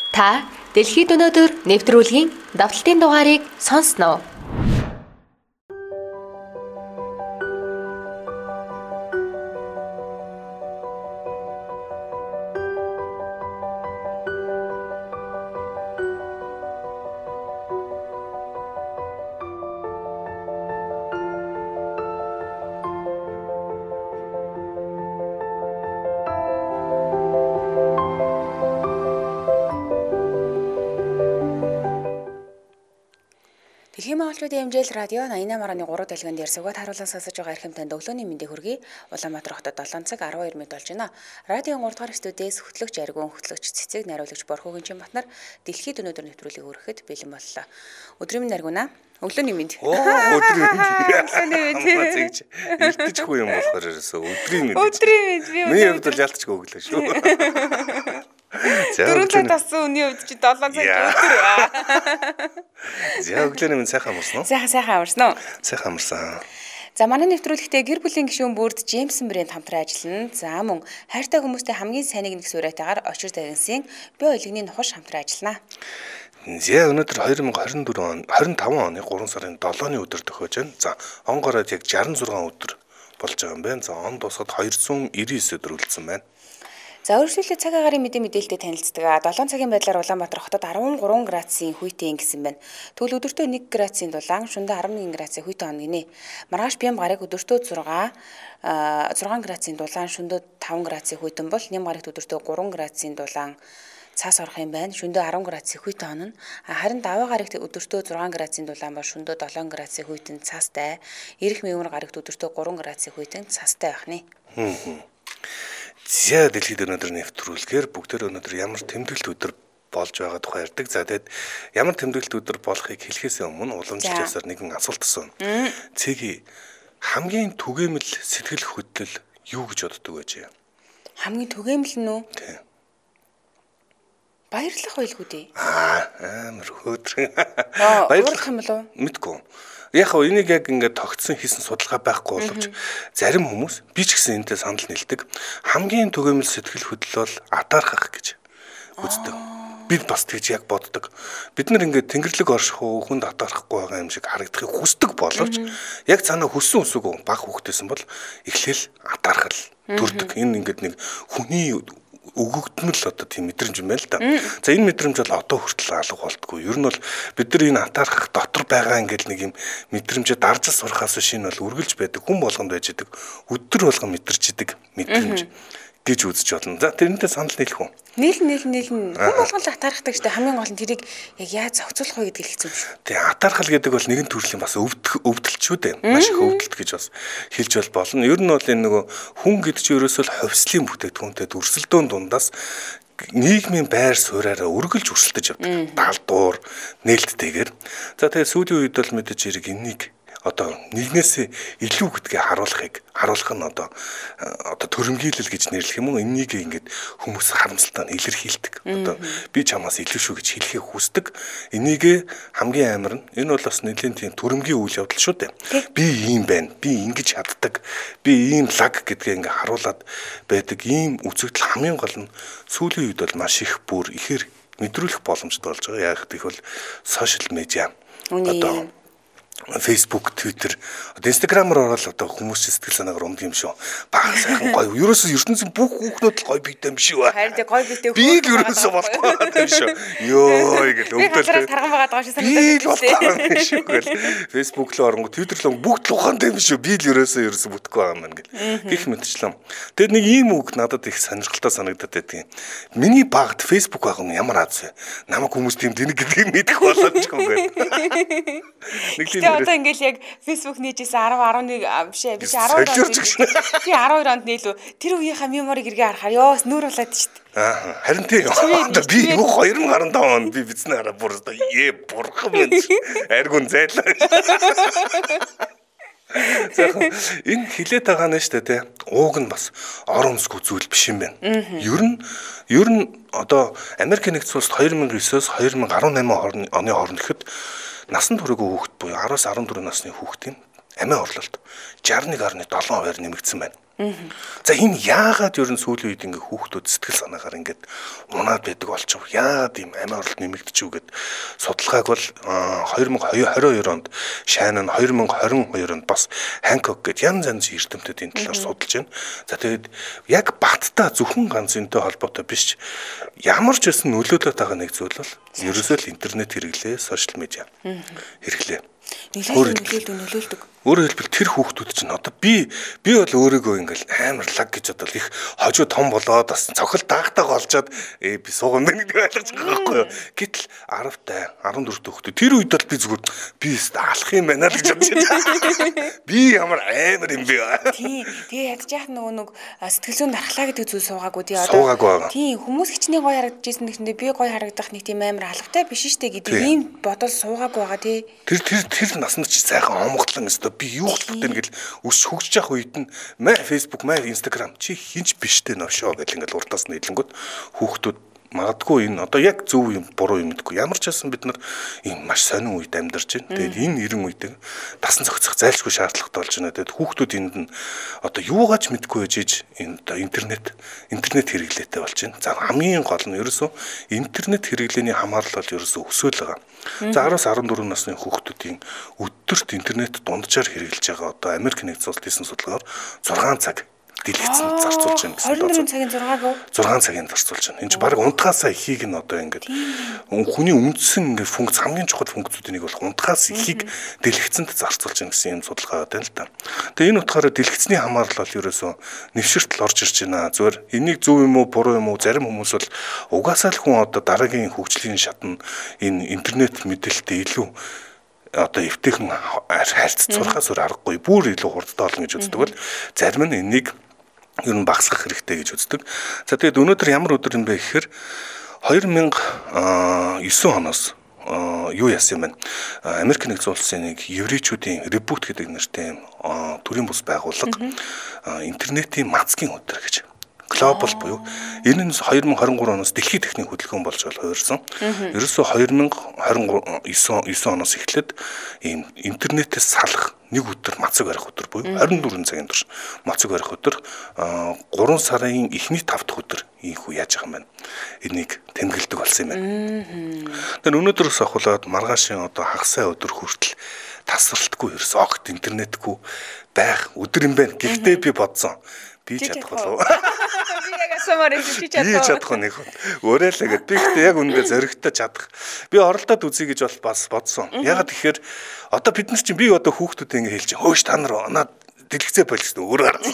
Та дэлхийд өнөөдөр нэвтрүүлгийн давталтын дугаарыг сонсноо. Дэлхийн монголчуудын хэмжээл радио 88.3 дэлгэнд ярьсугаад харуулсан сонсож байгаа эрхэм танд өглөөний мэндийг хүргэе. Улаанбаатар хотод 7 цаг 12 минут болж байна. Радион 3 дугаар студиэс хөтлөгч Аргун, хөтлөгч Цэцэг, найруулагч Борхогийн Чинбатнар дэлхийд өнөөдөр нэвтрүүлгийг хүрэхэд бэлэн боллоо. Өдрийн минь Аргуна. Өглөөний мэнд. Өдрийн мэнд. Илтгэжгүй юм болохоор ерөөсөө өдрийн мэнд. Өдрийн мэнд. Миний хувьд бол ялцчихгүй өглөө шүү. 4 цаг тассан үний хувьд чи 7 цаг өдөр. За өглөөний минь сайхан амарсан уу? Сайхан амарсан уу? Сайхан амарсан. За манай нэвтрүүлэгтээ гэр бүлийн гишүүн бүрд Джеймсон брэнд хамтран ажиллана. За мөн хайртай хүмүүстэй хамгийн сайныг нэг суурайтаагаар очир загинсын бие ойлогны нухаш хамтран ажиллана. За өнөөдөр 2024 он 25 оны 3 сарын 7-ны өдөр төхөж байна. За он гараад яг 66 өдөр болж байгаа юм байна. За он дуусаад 299 өдөр үлдсэн байна. За өршөөлөлт цаг агарын мэдээлэлтэй танилцдаг. 7 цагийн байдлаар Улаанбаатар хотод 13 градусын хүйтэн гэсэн байна. Тэгвэл өдөртөө 1 градусын дулаан, шөнөдөө 11 градусын хүйтэн он гинэ. Маргааш Бям гараг өдөртөө 6 градусын дулаан, шөнөдөө 5 градусын хүйтэн бол Ням гарагт өдөртөө 3 градусын дулаан цаас орох юм байна. Шөнөдөө 10 градусын хүйтэн он нь. Харин Даваа гарагт өдөртөө 6 градусын дулаан ба шөнөдөө 7 градусын хүйтэн цаастай. Ирэх Мэгмар гарагт өдөртөө 3 градусын хүйтэн цаастай байх нэ. За дэлхийд өнөөдөр нэвтрүүлгээр бүгдээр өнөөдөр ямар тэмдэглэлт өдөр болж байгаа тухай ярьдаг. За тэгэд ямар тэмдэглэлт өдөр болохыг хэлэхээс өмнө уламжлалсаар нэгэн асуулт асууна. Цэгийн хамгийн түгээмэл сэтгэл хөдлөл юу гэж боддог вэ? Хамгийн түгээмэл нь үү? Тийм. Баярлах байлгүй дээ. Амар хөөдрөн. Баярлах юм болов уу? Мэдгүй. Яг хөө энийг яг ингээд тогтсон хийсэн судалгаа байхгүй боловч зарим хүмүүс би ч гэсэн энэтэй санал нийлдэг. Хамгийн түгээмэл сэтгэл хөдлөл бол адаархах гэж үздэг. Бид бас тэгж яг боддог. Бид нар ингээд тэнгэрлэг орших уу, хүнд адаарахгүй байгаа юм шиг харагдахыг хүсдэг боловч яг цаанаа хүссэн үсэгүй баг хүүхдээсэн бол эхлээл адаархал төрдөг. Энэ ингээд нэг хүний өгөгдмөл одоо тийм мэдрэмж юм байна л да. За энэ мэдрэмж бол одоо хүртэл алга болтгүй. Ер нь бол бид нар энэ атаархах дотор байгаа ингээл нэг юм мэдрэмжээ дарж сурахаас биш энэ бол үргэлж байдаг. Хүн болгонд байж идэг. Өдөр болгон мэдэрч идэг мэдрэмж гэж үзэж болно. За тэрнтэй санал нийлэх үү? Нийлнэ. Хүн болгон л атаархдаг штэ хамгийн гол нь тэрийг яг яаж зохицуулах вэ гэдгийг хэлсэн юм шүү. Тэгээ атаархал гэдэг бол нэгэн төрлийн бас өвдөлт шүү дээ. Маш их өвдөлт гэж бас хэлж болно. Ер нь бол энэ нөгөө хүн гэдэг чинь ерөөсөө л ховслын бүтээгдэхүүнтэй өрсөлдөөн дундаас нийгмийн байр суурьаараа өргөлж өрсөлдөж явдаг. Даалдуур, нээлттэйгээр. За тэгээ сүүлийн үед бол мэдээж хэрэг энийг одоо нэгнээс илүү гэдгээ харуулах нь одоо төрөмгийлэл гэж нэрлэх юм уу? Энийг ингээд хүмүүс харамсалтай нь илэрхийлдэг. Одоо би чамаас илүү шүү гэж хэлхийг хүсдэг. Энийг хамгийн амар нь энэ бол бас нэлийн тийм төрөмгийн үйл явдал шүү дээ. Би ийм байна. Би ингэж чаддаг. Би ийм лаг гэдгээ ингээд харуулад байдаг. Ийм үзэгдэл хамгийн гол нь сүүлийн үед бол маш их бүр ихээр мэдрүүлэх боломжтой болж байгаа. Яг гэх бол сошиал медиа. Одоо Facebook, Twitter, Instagram-аар ороод одоо хүмүүс сэтгэл санаагаар умд юм шүү. Баг сайхан гоё. Ерөөсөө ертөнцийн бүх хүүхнүүд л гоё биетэй юм шүү. Харин гоё биетэй би л ерөөсөө болохгүй юм шүү. Йоо гэл өвдөлтэй. Тарган байгаа даа шүү санагдаж байна. Би л шүү гэл. Facebook л оронгоо Twitter л бүгд л ухаантай юм шүү. Би л ерөөсөө бүтэхгүй байгаа юм гэл. Гэх мэтчлэн. Тэгэд нэг ийм үг надад их сонирхолтой санагдаад байдаг юм. Миний багт Facebook байгаа юм ямар аз вэ? Намайг хүмүүс тийм тэнэг гэдгийг мэдэх болоод ч юм гээд. Нэг одоо ингээл яг Facebook нээжсэн 10 11 биш 12 би 12 онд нээлүү тэр үеийнхаа мемориг эргээ харахаар ёос нүүр болоод шүү дээ. Харин тийм одоо би 2015 онд би бичснээр хараа бүр бурхан минь аргун зайлаа. Тэгэхээр энэ хилээд байгаа нь шүү дээ. Ууг нь бас ор өмсгөө зүйл биш юм байна. Ер нь одоо Америк нэгдсэн улсад 2009-оос 2018 оны хооронд ихэд насан туршийн хүүхэд буюу 10-14 насны хүүхдийн амиа орлолт 61.7% нэмэгдсэн байна. За энэ яагаад ер нь сүүлийн үед ингээ хүүхдүүд сэтгэл санаагаар ингээд унаад байдаг болчих вэ? Яагаад ийм амиа орлт нэмэгдэж үү гэд судалгааг бол 2022 онд Шайн нь 2022 онд бас Hancock гэд янз янзын эрдэмтэд энэ талаар судалж байна. За тэгээд яг баттай зөвхөн ганц энэтэй холбоотой биш ямар ч байсан нөлөөлөд байгаа нэг зүйл бол ерөөсөө л интернет хэрэглээ, сошиал медиа хэрэглээ. Нөлөөлдөг. Өөрөөр хэлбэл тэр хүүхдүүд чинь одоо би бол өөрийгөө ингээл амар лаг гэж бодвол их хожуу том болоод бас цохол таагтайгаа олжоод би сууган байна гэдэг ойлгож байгаа байхгүй юу. Гэтэл 10-тай 14 хүүхдүүд тэр үед бол би зүгээр би алах юм байна л гэж бодож байна. Би ямар амар юм бэ. Тэгээ ядж яах нэг сэтгэл зүйн дархлаа гэдэг зүйл суугаагүй тий одоо. Тийм хүмүүс хичнээн гоё харагдажсэн гэхэндээ би гоё харагдах нэг тийм амар алавтай биш штэ гэдэг ийм бодол суугаагүй байгаа тий. Тэр наснд чи сайхан омготлон өстө би юу хэлдэг гэл өс хөгжиж явах үед нь Facebook, Instagram чи хинч биштэй навшоо гэл ингээл урдаас нь хэлэнгүүт хүүхдүүд магадгүй энэ одоо яг зөв юм буруу юм гэдэггүй. Ямар ч байсан бид нар ийм маш сонин үед амьдарч байна. Тэгээд энэ 90 үедээ дасан зохицох зайлшгүй шаардлагатай болж байна. Тэгээд хүүхдүүд энд нь одоо юугаач мэдгүй жиж энэ одоо интернет хэрэглээтэй болж байна. За хамгийн гол нь ерөөсөө интернет хэрэглээний хамаарлал бол ерөөсөө өсөөл байгаа. За 10-аас 14 насны хүүхдүүдийн өдөрт интернет дунджаар хэрэглэж байгаа одоо Америк нэгдсэн улсын хийсэн судалгаар 6 цаг дэлгэцэнд зарцуулж байна гэсэн байна. 24 цагийн 6 цагийн зарцуулж байна. Энэ чинь баг унтахаасаа ихийг нь одоо ингээд хүний үндсэн ингээд функц хамгийн чухал функцүүдийн нэг бол унтахаас ихийг дэлгэцэнд зарцуулж байна гэсэн юм судалгаа байна л да. Тэгээ энэ утгаараа дэлгэцний хамаарлал бол ерөөсөө нэвширтэл орж ирж байна. Зүгээр энийг зөв юм уу буруу юм уу зарим хүмүүс бол угаасаа л хүн одоо дараагийн хөгжлийн шатнд энэ интернет мэдээлэлтэй илүү одоо эвтэйхэн харьцуулахаас өөр аргагүй бүр илүү хурдтай болно гэж үздэг бол зарим нь энийг ер нь багасгах хэрэгтэй гэж үздэг. За тэгээд өнөөдөр ямар өдөр юм бэ гэхээр 2009 оноос юу яасан юм бэ? Америк нэгдсэн улсын нэг еврейчүүдийн ребут гэдэг нэртэй төрийн бус байгууллага интернетийн мацгийн өдөр гэж глобал буюу энэ нь 2023 оноос дэлхийн техник хөдөлгөөн болж хувирсан. Ерөөсөө 2029 оноос эхлээд ийм интернетээс салах нэг өдөр мацаг барих өдөр буюу 24 цагийн турш мацаг барих өдөр 3 сарын эхний 5 дахь өдөр ийхүү яаж байгаа юм байна. Энийг тэмдэглэдэг болсон юм байна. Тэгэхээр өнөөдрөөс ахуулаад маргаашийн одоо хагасаа өдөр хүртэл тасралтгүй ерөөсөө огт интернетгүй байх өдөр юм байна. Гэхдээ би бодсон би чадах болов. Би яг асуумаар чи чадах. Би чадах нэг. Өөрөөлөө гэдэг. Би гэхдээ яг үнэндээ зоригтой чадах. Би оролдоод үзье гэж бол бас бодсон. Ягаад тэгэхээр одоо бид нар чинь би одоо хүүхдүүдэд ингэ хэлж хөөш та нар оноод дэлгэцээ болчихсон өөр гарсан.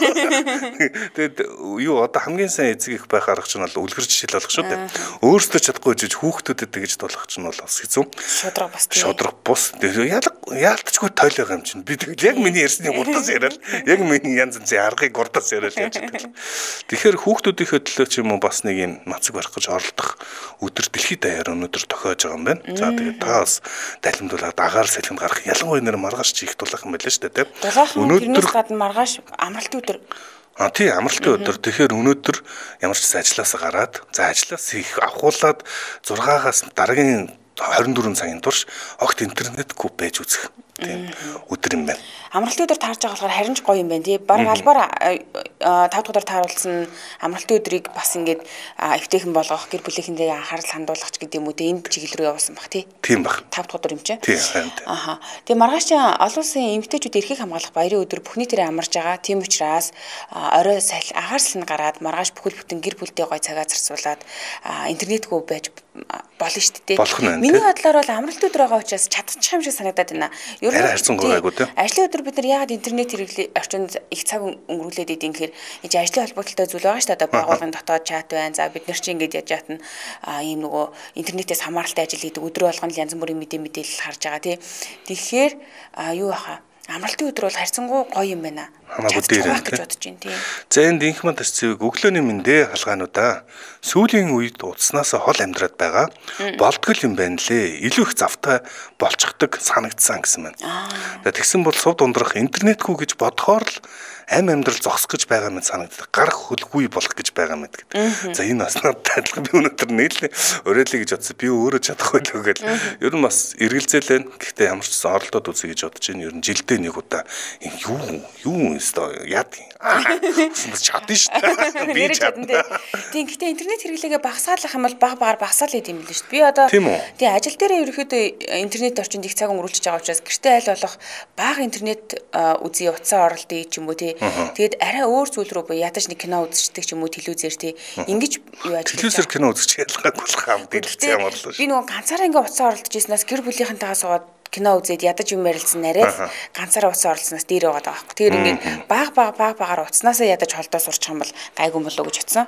Тэгэд юу одоо хамгийн сайн эцэг их байх арга чинь бол үлгэр жишээл болох шүү дээ. Өөрсдөө чадахгүй жиж хүүхдүүдэд тэгж тулах чинь бол бас хэцүү. Шудраг бас. Шудраг бус. Яалтчгүй тойл байгаа юм чинь. Би тэгэл яг миний ярьсны гурдаас яриад яг миний янз янзын аргыг гурдаас яриад яаж гэдэг. Тэгэхээр хүүхдүүдийнхээ төлөө ч юм уу бас нэг юм мацаг барих гэж оролдох өдөр дэлхийд даяар өнөөдөр тохиож байгаа юм байна. За тэгээд та бас далимдуулаад агаар салхинд гарах ялангуяа нэр маргааш чих дулах юм байлаа шүү дээ. Өнөөдөр маргааш амралтын өдөр. Тий амралтын өдөр. Тэгэхээр өнөөдөр ямар ч ажлаасаа гараад за ажлаас их авахуулаад 6-аас дараагийн 24 цагийн турш огт интернетгүй байж үзэх тийм өдөр юм байна. Амралтын өдөр таарж байгаа болохоор харин ч гоё юм байна тий. Бараг албаар 5 дахь өдөр тааруулсан амралтын өдрийг бас ингээд эвтэйхэн болгох гэр бүлийнхэндээ анхаарал хандуулах ч гэдэг юм уу тий энэ чиглэл рүү явуулсан баг тий. Тийм баг. 5 дахь өдөр юм чинь. Тийм харин. Аха. Тэгээ маргааш олон улсын эмэгтэйчүүд эрхийг хамгаалах баярын өдөр бүхний тэрэ амарч байгаа. Тийм учраас орой агаар салхинд гараад маргааш бүхэл бүтэн гэр бүлтэй гоё цагаа зарцуулаад интернетгүй байж болно шүү дээ. Миний бодлоор бол амралтын өдөр байгаа учраас чадчих юм шиг санагдаад байна. Ер нь харьцан гайгүй тий. Ажлын өдөр бид нар яагаад интернет хэрэглээ орчинд их цаг өнгөрүүлээд идэв гэхээр энэ ажлын холбоотой зүйл байгаа шүү дээ. Одоо байгууллагын дотоод чат байна. За бид нар чи ингэж яаж яатна ийм нөгөө интернетээс хамааралтай ажил хийдэг өдөр болгоно янз бүрийн мэдээлэл харж байгаа тий. Тэгэхээр юу баха амралтын өдөр бол харьцангуй гоё юм байна. Хамаагүй дээр гэж бодож байна тий. За энэ динхмэн тарцыг өглөөний мэндэ халгаануудаа сүүлийн үед утаснаас хол амьдраад байгаа болдгол юм байна лээ. Илүү их завтай болчихдог санагдсан гэсэн байна. Тэгсэн бол сув дундрах интернетгүй гэж бодохоор л амьдрал зогсох гэж байгаа мэт санагддаг. Гарах хөлгүй болох гэж байгаа мэт гэдэг. За энэ бас надад адилхан би өнөөдөр нийлээ өрөөлэй гэж бодсон. Би өөрөө чадахгүй л үгээл. Ер нь бас эргэлзээл байна. Гэхдээ ямар ч оролдоод үзье гэж бодож байна. Ер нь жилдээ өдөртөө нэг удаа юу өстой яад чадна шүү дээ. Би чадна. Тийм гэхдээ интернет хэрэглээгээ багасгаалах юм бол багаар багасаал идэм билээ шүү дээ. Би одоо тийм ажил дээр ерөөхдөө интернет орчинд их цаг өнгөрүүлж байгаа учраас гэртээ аль болох бага интернет үзье утсаа оролдъё ч юм уу тий. Тэгээд арай өөр зүйл рүү буюу ядаж нэг кино үзчихдэг ч юм уу телевизээр тий. Ингэж юу ажил. Телевизээр кино үзчих ялгаагүй болох юм дэлгэцээ юм боллоо. Би нөгөө ганцаараа ингээ утсаа оролдож ирснээс гэр бүлийнхэнтэйгээ суугаад кино үзээд ядаж юм ярилцсан нараад ганцаараа утсаа оролцсноос дээр байгаа даа. Тэгэхээр ингээд багаар утаснасаа ядаж холдоо сурчих юм бол гайгүй болоо гэж утсан.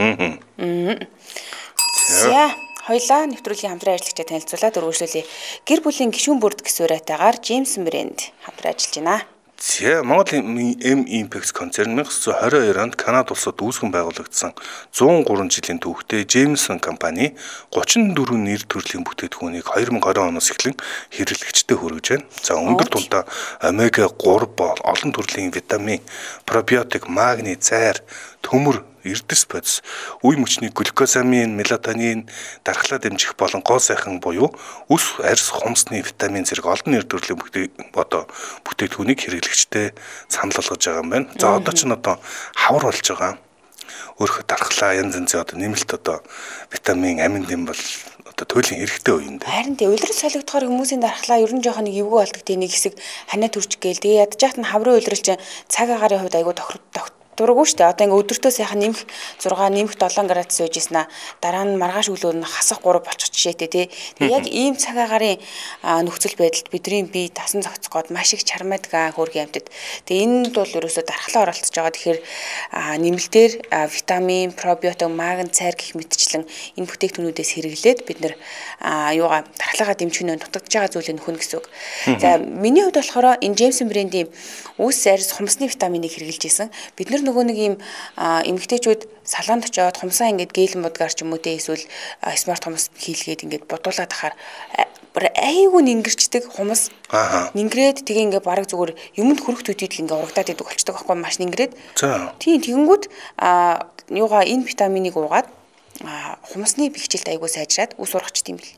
За хоёлаа нэвтрүүлгийн хамтран ажиллагчтай танилцуулаад өргөжлүүлье. Гэр бүлийн гишүүн бүрд гисүүрэтайгаар Jameson брэнд хамтран ажиллаж байна. За Монгол M-Impact концерн 1922 онд Канада улсад үүсгэн байгуулагдсан 103 жилийн түүхтэй Jameson компани 34 нэр төрлийн бүтээгдэхүүнийг 2020 оноос эхлэн хэрэглэгчдэд хүргэж байна. За өндөр тулдаа омега 3 бол олон төрлийн витамин, пробиотик, магний, цайр, төмөр, эрдэс бодис, үе мөчний глюкозамин, мелатонин, дархлаа дэмжих болон гоо сайхан буюу үс арьс хумсны витамин зэрэг олон нэр төрлийн бүтээгдэхүүнийг хэрэглэгчдэд санал болгож байгаа юм байна. За одоо ч хавар болж байгаа. Өөрөөр дархлаа янз янзын нэмэлт витамин, амин бол туйлын хэрэгтэй үе юм дээ. Харин тэ улирал солигдохоор хүмүүсийн дархлаа ер нь жоохон нэг эвгүй болдог тийм нэг хэсэг ханаа төрчих гээл. Тэгээ ядаж яхад нь хаврын улирал чинь цаг агарын хувьд айгүй дурггүй шүү дээ. Одоо ингээ өдөртөө сайхан нэмэх 6 нэмэх 7 градус сууж ийснэ. Дараа нь маргааш өглөө нь хасах 3 болчих жишээтэй тий. Тэгээ яг ийм цаг агарын нөхцөл байдалд бидний бие тасан зохицоход маш их чармаадаг хөөргийн амьтад. Тэгээ энэнд бол ерөөсөө дархлаа оролцож байгаа. Тэгэхээр нэмэлтээр витамин, пробиотик, магний, цайр гэх мэтчлэн энэ бүтээгдэхүүнүүдээс хэрэглээд бид нэр юугаа дархлаагаа дэмжих нь дутагдж байгаа зүйлээ нөхөн гэсэн үг. За миний хувьд болохоор энэ Jameson брендийн үс арьс хумсны витаминыг хэрэглэж исэн. Бид нөгөө нэг юм эмэгтэйчүүд салонд очиод хумсаа ингээд гээлийн будгаар ч юм уу те эсвэл смарт хумс хийлгээд ингээд бодуулаад ахаар айгүй нингэрчдэг хумс нингрээд тэгээ ингээд бараг зүгээр юмд хөрөх төдийдл ингээд урагдаад идэг болчдөг байхгүй маш нингрээд тийм тэгэнгүүт юугаа энэ витаминыг уугаад хумсны бэхжилт айгүй сайжраад ус ургачд юм бэл.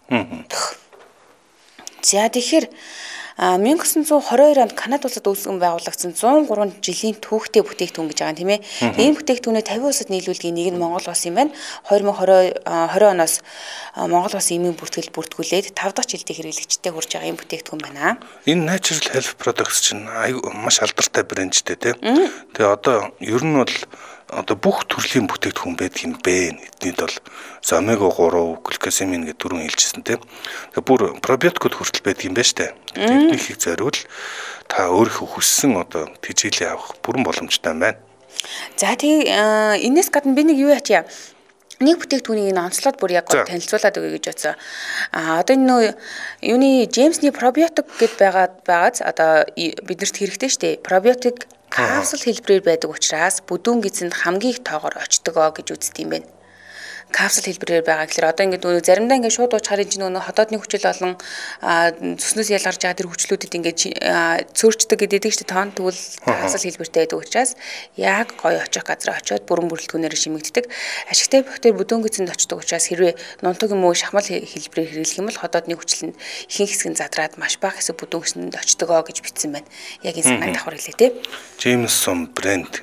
За тэгэхээр 1922 онд Канада улсад үүсгэн байгуулагдсан 103 жилийн түүхтэй бүтээгдэхүүн гэж байгаа юм тийм ээ. Энэ бүтээгдэхүүнээ 50 улсад нийлүүлгийн нэг нь Монгол улс юм байна. 2020 оноос Монгол улсын эмийн бүртгүүлээд 5 дахь жилдээ хэрэглэгчтэй хүрж байгаа юм бүтээгдэхүүн байна. Энэ Natural Health Products чинь маш алдартай брэндтэй тийм. Тэгээ одоо ер нь бол бүх төрлийн бүтээгдэхүүн байдаг юм бэ. Эднийд бол омега 3, глюкозамин гэдэг дөрвөн хэлжсэн тийм. Тэгээ бүр пробиотикуд хүртэл байдаг юм байна штэ. Эднийхийг зориул та өөрийнхөө хүссэн тэжээлээ авах бүрэн боломжтой байна. За тэгээ энэс гадна би нэг юу яачаа. Нэг бүтээгдэхүүнийг онцлоод бүр яг танилцуулаад өгье гэж бодсон. Одоо энэ юуны Jameson-ы пробиотик гэд байгааз одоо биднэрт хэрэгтэй штэ. Пробиотик капсул хэлбэрээр байдаг учраас бүдүүн гизэнд хамгийн их тоогоор очдгоо гэж үздэг юм байна. Капсул хэлбэрээр байгаа гэхээр одоо ингээд заримдаа ингээд шууд уучхаар энэ нөгөө хотоодны хүчил болон зүснээс ялгарч байгаа тэр хүчлүүдэд ингээд цөөрчдөг гэдэг чинь тоон тэгвэл капсул хэлбэртэй байдаг учраас яг гоё очих газар очиод бүрэн бүрэлдэхүүнээр шимэгддэг. Ашигтай бактери бүдүүн гизэнд очдог учраас хэрвээ нунтаг юм уу шахмал хэлбэрээр хэрэглэх юм бол хотоодны хүчил нь ихэнх хэсэг нь задраад маш бага хэсэг бүдүүн гизэнд очдгоо гэж бичсэн байна. Яг энэ санааг давхар хэлээ те. Jameson брэнд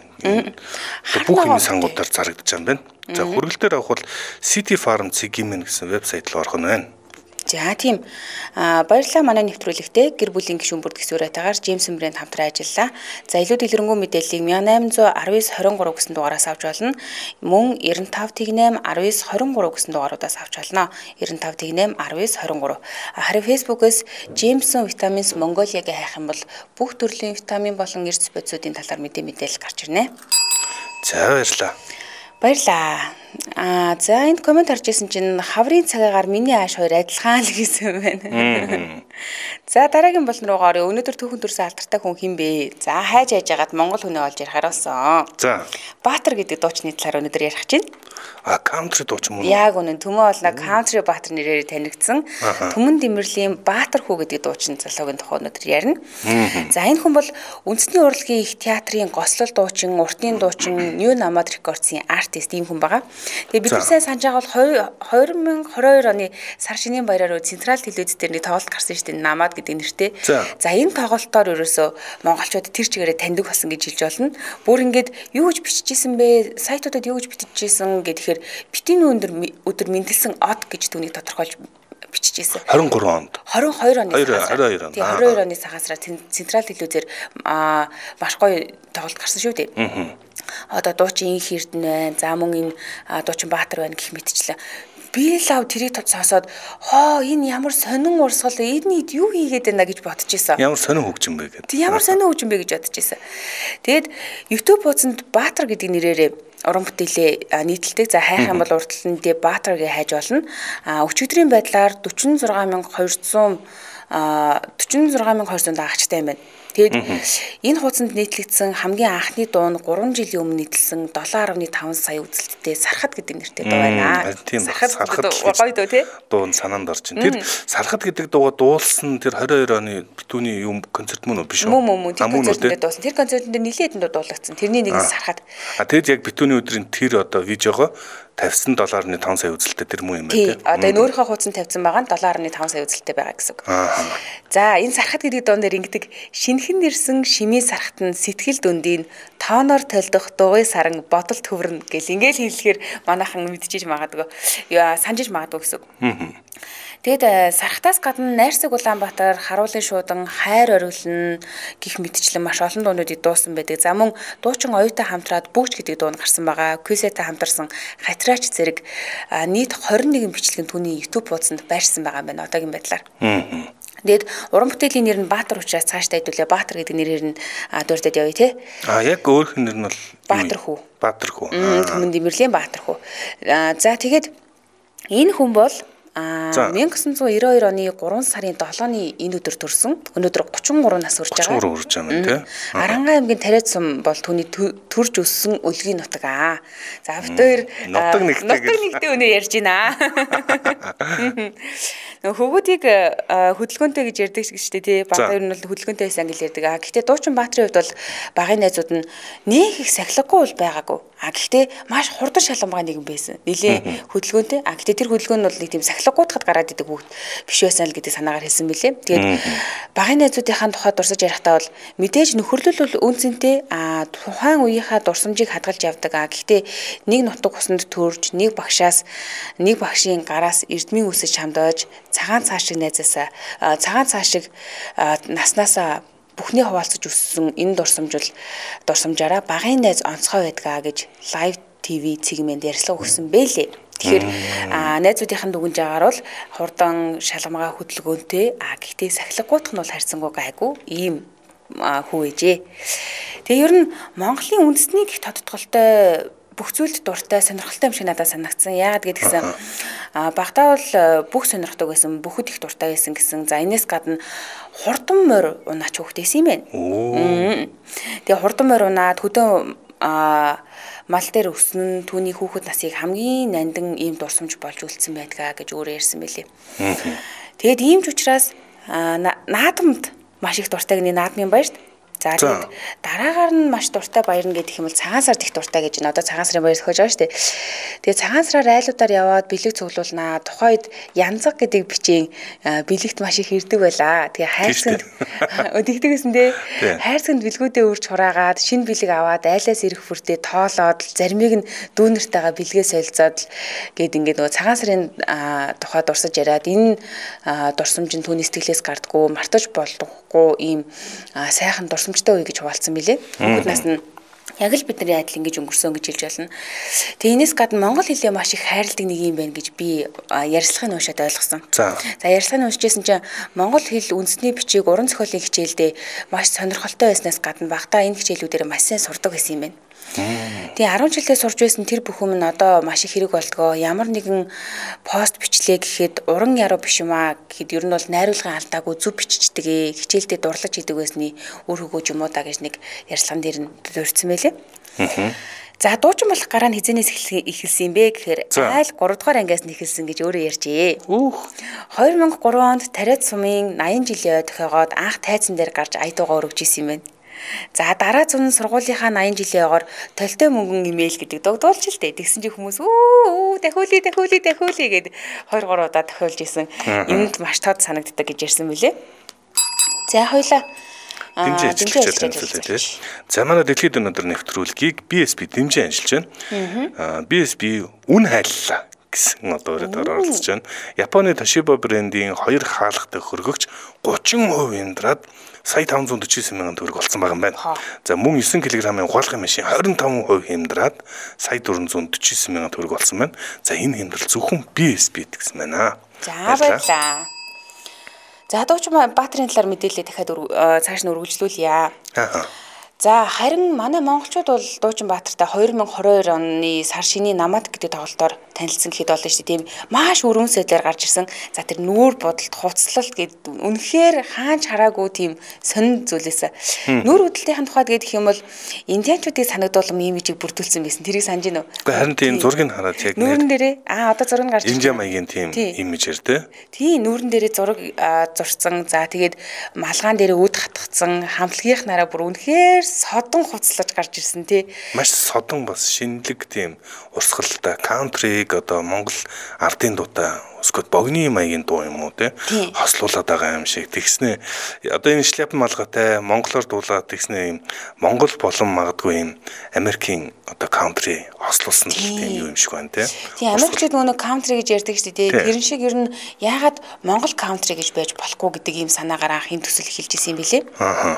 бүх энэ сангуудаар зарагдаж байгаа юм байна. За хүргэлтээр авах бол City Farm Cigmen гэсэн вебсайт руу орох нь байна. За тийм. Баярлалаа манай нэвтрүүлэгтээ гэр бүлийн гишүүн бүрд гисүүрэтайгаар Jameson брэнд хамтран ажиллалаа. За илүү дэлгэрэнгүй мэдээллийг 1819-23 гэсэн дугаараас авч болно. Мөн 95-8 19-23 гэсэн дугааруудаас авч болно. 95-8 19-23. Харин Facebook-ээс Jameson Vitamins Mongolia-г хайх юм бол бүх төрлийн витамин болон эрдэс бодисуудын талаар мэдээлэл гарч ирнэ. За баярлалаа. Баярлаа. За энд комент харж ирсэн чинь хаврын цагаагаар миний ааш хоёр адилхан л гэсэн байна. За дараагийн болон руугаа орё. Өнөөдөр түүхэн төрсөн алдартай хүн хин бэ? За хайж яагаад Монгол хүнээ олж ирэх харуулсан. За Баатар гэдэг дуучны талаар өнөөдөр ярих чинь. Country дууч юм уу? Яг үнэн төмөө болно Country Баатар нэрээр танигдсан. Түмэн Дэмэрлийн Баатар хүү гэдэг дуучин залуугийн тухай өнөөдөр ярина. За энэ хүн бол үндэсний урлагийн их театрын гослол дуучин, уртын дуучин, New Namad Records-ийн артист ийм хүн байгаа. Тэгээ бид нар сайн санаж байгаа бол 2022 оны сар шинийн баяраар Централ телевиз дээр нэг тоглолт гарсан шүү дээ. Намаад гэдэг нэртэй. За энэ тоглолтоор ерөөсөө монголчууд тэр чигээрээ таньдаг болсон гэж хэлж болно. Бүр ингээд юу гэж биччихсэн бэ? Сайтуудад юу гэж биччихсэн гэхээр битийн өдөр мэндэлсэн од гэж түүнийг тодорхойлж биччихсэн. 23 онд. 22 оны сагаас. 22 оны сагасраа Централ телевизээр маш гоё тоглолт гарсан шүү дээ. Одоо дуучин Инх Эрдэнэ, за мөн энэ дуучин Баатар байна гэх мэтчлээ. Би лав тэрийг сонсоод энэ ямар сонин урсгал эднийд юу хийгээд байна гэж бодчихсон. Ямар сонин хөгжим бэ гэдэг. Ямар сонин хөгжим бэ гэж бодчихсон. Тэгэд YouTube хуудсанд Баатар гэдэг нэрээрээ уран бүтээлээ нийтэлдэг. За хайх юм бол уртлан дээр Баатар гэж хайж болно. Өчигдрийн байдлаар 46200 дагагчтай юм байна. Тэгэд энэ хуудсанд нийтлэгдсэн хамгийн анхны дуу нь 3 жилийн өмнө нийтлсэн 7.5 сая үзэлттэй Сархад гэдэг нэртэй дуу байна. Тийм Сархад гоё дуу тий. Дуу нь санаанд орж байна. Тэр Сархад гэдэг дууга дуулсан тэр 22 оны битүүний юм концерт мөн үү биш үү? Мөн тэр концертанд дуулсан. Тэр концертанд нэлээд хэдэн дуу дуулагдсан. Тэрний нэг нь Сархад. Тэгэд яг битүүний өдрийн тэр одоо видеого тавьсан 7.5 сая үзэлттэй тэр мөн юм байна тий. Одоо энэ өөрийнхөө хуудсанд тавьсан байгаа нь 7.5 сая үзэлттэй байгаа гэсэн үг. За энэ Сархад гэдэг дуун дээр ингэдэг шинхэн нэрсэн шимийн сархат нь сэтгэл дүндийн тооноор толдох дугуй саран бодолт хөврөн гэл ингээл хэлэхээр манайхан мэдчихэж магадгүй санджиж магадгүй гэсэн үг. Тэгэд сархатаас гадна Найрсаг Улаанбаатар, Харуулын шуудан, Хайр ориулна гих мэтчлэн маш олон дуунуудыг дуусан байдаг. За мөн дуучин оюутай хамтраад Бүгж гэдэг дуу нь гарсан байгаа. Кюсэтэй хамтарсан Хатраач зэрэг нийт 21 бичлэг түүний YouTube хуудсанд байрсан байгаа юм байна одоогийн байдлаар. Тэгэд уран бүтээлийн нэр нь Баатар учраас цаашдаа хэдүүлээ Баатар гэдэг нэрээр нь дуурдаад явъя те. Яг өөрийнх нь нэр нь бол Баатар хүү. Баатар хүү. Түмэн Дэмэрлийн Баатар хүү. За тэгээд энэ хүн бол 1992 оны 3 сарын 7-ны энэ өдөр төрсөн. Өнөөдөр 33 нас хүрч байгаа. 33 хүрч байгаа юм тий. Арангаа аймгийн Тариад сум бол түүний төрж өссөн үлгийн нутаг аа. За битээр нутаг нэгтэй өнөө ярьж байна. Хөвгүүдийг хөдөлгөөнтэй гэж ярьдаг шүү дээ тий. Бага ер нь бол хөдөлгөөнтэй байсан гэж ярьдаг. Гэхдээ дуучин Баатарын хувьд бол багын найзууд нь нэг их сахилгагүй бол байгаагүй. Гэхдээ маш хурдан шалгамгаа нэгэн байсан. Нилийн хөдөлгөөнтэй. Гэхдээ тэр хөдөлгөөн нь бол нэг тийм сахилгагуудахад гараад идэг хүүхд биш байсан л гэдэг санаагаар хэлсэн мөлий. Тэгээд багын найзуудынхаа тухай дурсаж ярихдаа бол мэдээж нөхөрлөл бол үнцэнтэй тухайн үеийнхаа дурсамжийг хадгалж явдаг. Гэхдээ нэг нутаг усанд төрж нэг багшийн гараас эрдмийн үсэж хамдаж цагаан цаашиг найзаасаа цагаан цаашиг наснаасаа бүхний хуваалцаж өссөн энэ дурсамжаараа багын найз онцгой байдгаа гэж лайв ТV цэгмэнд ярьслага өгсөн бэлээ. Тэгэхээр найзуудынхаа дүгнж агаар бол хурдан шалгамгаа хөдөлгөөнтэй гэхдээ сахилгагуудах нь бол харьцангуй гайгүй ийм хүү ээжээ. Тэгээ ер нь Монголын үндэсний гих тодтголтой бүх зүйлд дуртай сонирхолтой юм шиг надад санагдсан. Яагаад гэдгсэн багтаа бол бүх сонирхдаг байсан, бүхд их дуртай байсан гэсэн. За энэс гадна хурдан морь унаач хөхтэйсэн юм байна. Тэгээ хурдан морь унаад хөдөө мал дээр өснө түүний хүүхэд насыг хамгийн нандин ийм дурсамж болж үлдсэн байдгаа гэж өөрөө ярьсан байлээ. Тэгэд ийм ч учраас наадамд маш их дуртай гэнэ наадмын баярт. За тэгээд дараагаар нь маш дуртай баяр нь гэдэг юм бол цагаан сард их дуртай гэж байна. Одоо цагаан сарын баяр зохиож байгаа шүү дээ. Тэгээд цагаан сараар айлуудаар яваад бэлэг цуглуулнаа. Тухайд янзаг гэдэг бичийн бэлэгт маш их ирдэг байлаа. Тэгээ хайрцагт тэгдэгсэн дээ. Хайрцагт бэлгүүдээ үрж хураагаад шинэ бэлэг аваад айлаас ирэх бүртээ тоолоод заримыг нь дүүнэртэйгээ бэлгээ солилцоод гээд ингээд нөгөө цагаан сарын тухай дурсаж яриад энэ дурсамж нь түүний сэтгэлээс гардггүй мартаж болдохгүй ийм сайхан дурсамжтай үе гэж хуваалцсан билээ. Бүгд нас нь яг л бидний адил ингэж өнгөрсөн гэж хэлж байна. Тэгээ энэс гадна монгол хэлээ маш их хайрладаг нэг юм байна гэж би ярьцлагыг уншаад ойлгосон. За ярьцлагыг уншижсэн чинь монгол хэл үндэсний бичиг уран зохиолын хичээлдээ маш сонирхолтой байснаас гадна багтаа энэ хичээлүүдээр маш сайн сурдаг гэсэн юм байна. Тэгээ 10 жилдээ сурж байсан тэр бүхэн нь одоо маш их хэрэг болдгоо. Ямар нэгэн пост бичлээ гэхэд уран яруу биш юм аа гэхэд ер нь бол найруулгын алдаагүй зөв биччихдэг ээ. Хичээлдээ дурлаж идэг байсны үр хөгөөж юм уу да гэж нэг ярьцлаган дээр нь дурдсан байлээ. За дуучин болох гараа нь хизэнээс эхэлсэн юм бэ гэхээр айл 3 дугаар ангиас нь эхэлсэн гэж өөрөө ярьжээ. 2003 онд Тариад сумын 80 жилийн ой тохиогоод анх тайзан дээр гарч аядуугаа өргөж исэн юм байна. За дараа зун сургуулийнхаа 80 жилийн толтой мөнгөн имэйл гэдэг догдуулж л дээ. Тэгсэн чинь хүмүүс дахиулъя гэд 2 3 удаа тохиолж исэн. Энд маш тод санагддаг гэж ярьсан мөлий. За хоёлаа дэмжиж ажиллаж байгаа тийм. За манай дэлхийд өнөөдөр нэвтрүүлгийг BSB дэмжиж ажиллаж байна. BSB үн хайллаа гэсэн одоо өөрөөр оролцож байна. Японы Toshiba брендийн 2 хаалгатай хөргөгч 30% хямдраад сая 549 мянган төгрөг олсон байгаа юм байна. За мөн 9 кг-ын ухаалгын машин 25% хямдраад сая 449 мянган төгрөг олсон байна. За энэ хямдрал зөвхөн BSB гэсэн байна. За баярлаа. За дуучин Баатарын талаар мэдээлэлээ дахиад цааш нь үргэлжлүүлье. За харин манай монголчууд бол дуучин Баатартай 2022 оны сар шинийн намат гэдэг тоглолтоор танилцсан гэхэд болно шүү дээ. Тийм маш өрөм сэтлэр гарч ирсэн. За тэр нүүр бодолт хуцлалт гэд үнэхээр хаанч хараагүй тийм сонин зүйлээс. Нүүр хөдөлтийн тухайд гэх юм бол индианчуудыг санагдуулсан имижийг бүрдүүлсэн байсан. Тэрийг санаж байна уу? Гэхдээ харин тийм зургийг хараад яг нүүрэн дээрээ одоо зураг нь гарч Индиа маягийн тийм имижэр тий. Тийм нүүрэн дээрээ зураг зурсан. За тэгээд малгаан дээрээ үд хатгацсан хамтлагийнхнаараа бүр үнэхээр содон хуцлаж гарч ирсэн тий. Маш содон бас шинэлэг тийм урсгалтай каунтриг одоо Монгол ардын дуутай өсгөд богны маягийн дуу юм уу тий. Хослуулаад байгаа юм шиг. Тэгснэ одоо энэ шляп малгатай монголоор дуулаад тэгснэ юм Монгол болон магадгүй юм Америкийн одоо каунтри хослуулсан тийм юм шиг байна тий. Тийм Америкчууд нөгөө каунтри гэж ярьдаг шүү дээ. Тэрэн шиг ер нь яагаад Монгол каунтри гэж байж болохгүй гэдэг ийм санаагаар анхын төсөл эхэлж исэн юм бэлээ.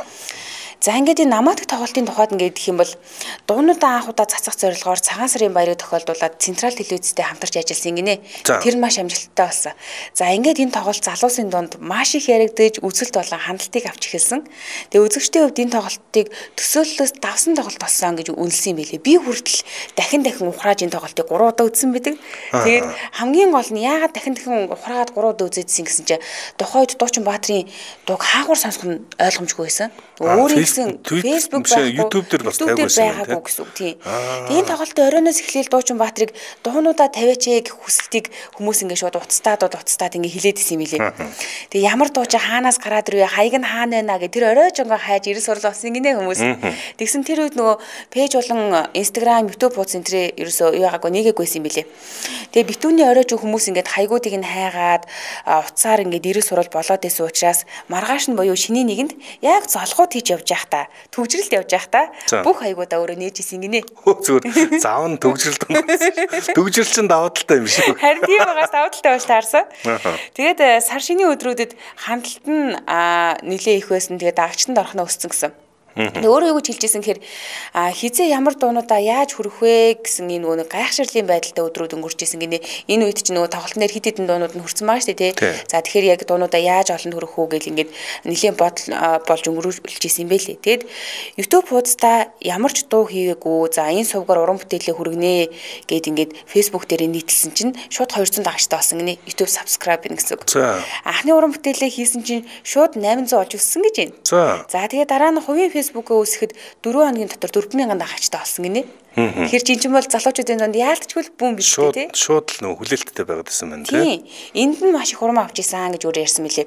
За ингээд энэ намаатг тоглолтын тухайд ингээд гэх юм бол дуунуудаа анх удаа цацах зорилгоор цагаан сарын баярыг тохиолдуулаад Централ телевизтэй хамтарч ажилласан гинэ. Тэр маш амжилттай болсон. За ингээд энэ тоглолт залуусын дунд маш их яригдж үзэлт болон хандлтыг авч эхэлсэн. Тэгээ үзэгчдийн хувьд энэ тоглолтыг төсөөллөөс давсан тоглолт болсон гэж үнэлсэн юм билээ. Би хүртэл дахин ухрааж энэ тоглолтыг 3 удаа үзсэн байдаг. Тэгээд хамгийн гол нь яагаад дахин ухраад 3 удаа үзээдсэн гэсэн чинь тухайд дуучин Баатарын дууг хаагур сонсох нь ойлгомжгүй байсан. Өөрийн Facebook YouTube дээр бас байгаагүй гэсэн үг тийм. Тэгээд тоглолтын оройноос эхлээл дуучин Баатарыг дуунуудаа тавиач гэх хүсэлтийг хүмүүс ингэ шууд уцтаад ингэ хилээд исэн юм билээ. Тэгээд ямар дууч хаанаас гараад ирвэ хаяг нь хаана байна гэх тэр орой жонго хайж ирэл сурал болсон гинэ хүмүүс. Тэгсэн тэр үед нөгөө пэйж болон Instagram, YouTube хуудас энтрээ ерөөсөө юу байгаагүй нэгээгүйсэн юм билээ. Тэгээд битүүний орой жоо хүмүүс ингэ хайгуудыг нь хайгаад уцаар ингэ ирэл сурал болоод исэн учраас маргааш нь буюу шиний нэгэнд яг золгууд хийж явж байхдаа төгжрэлд явж байхдаа бүх хаягуудаа өөрөө нээж исэн гинэ. Зүгээр заав нь төгжрэлд төгжрэл чинь даваа талтай юм шиг. Харин тийм байгаас даваа талтай болж таарсан. Тэгээд сар шинийн өдрүүдэд хандлт нь нэлээ их байсан. Тэгээд дагчтанд орохноо өссөн гэсэн. Өөрөө юу гэж хэлжсэн гэхээр хизээ ямар дуунуудаа яаж хүрэх вэ гэсэн энэ нөгөө гайхширлын байдалтай өдрүүд өнгөрч исэн гинэ. Энэ үед чинь нөгөө тоглолтнэр хит хитэн дуунууд нь хүрсэн байгаа шүү дээ тий. За тэгэхээр яг дуунуудаа яаж олонд хүрэх үү гэл ингээд нэлийн болж өнгөрүүлж исэн юм байлээ. Тэгэд YouTube хуудастай ямар ч дуу хийгээгүй. За энэ сувгаар уран бүтээлээ хүргэнэ гэд ингээд Facebook дээр нийтэлсэн чинь шууд 200 дагагчтай болсон гинэ. YouTube subscribe гэсэн үг. Анхны уран бүтээлээ хийсэн чинь шууд 800 олж өссөн гэж байна. За тэгээд дараа нь хувийн Facebook-өө үсгэхэд 4 хоногийн дотор 4,000 дагагчтай болсон гинэ. Тэгэхээр чинь бол залуучуудын донд яалтчгүй бүүн биш үү те. Шууд л нөө хүлээлттэй байгаад байсан байна тийм. Энд нь маш их урам авч исэн гэж өөрөө ярьсан мөлий.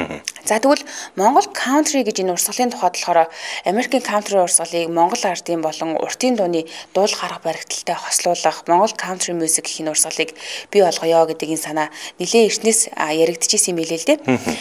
За тэгвэл Монгол country гэж энэ урсгалын тухайд болохоор Америкийн country урсгалыг Монгол ардын болон уртын дууны дуул гарах баригдaltaй хослуулах Монгол country music гэх энэ урсгалыг бий болгоё гэдэг энэ санаа нэлээд эртнээс яригдчихсэн юм билээ л дээ.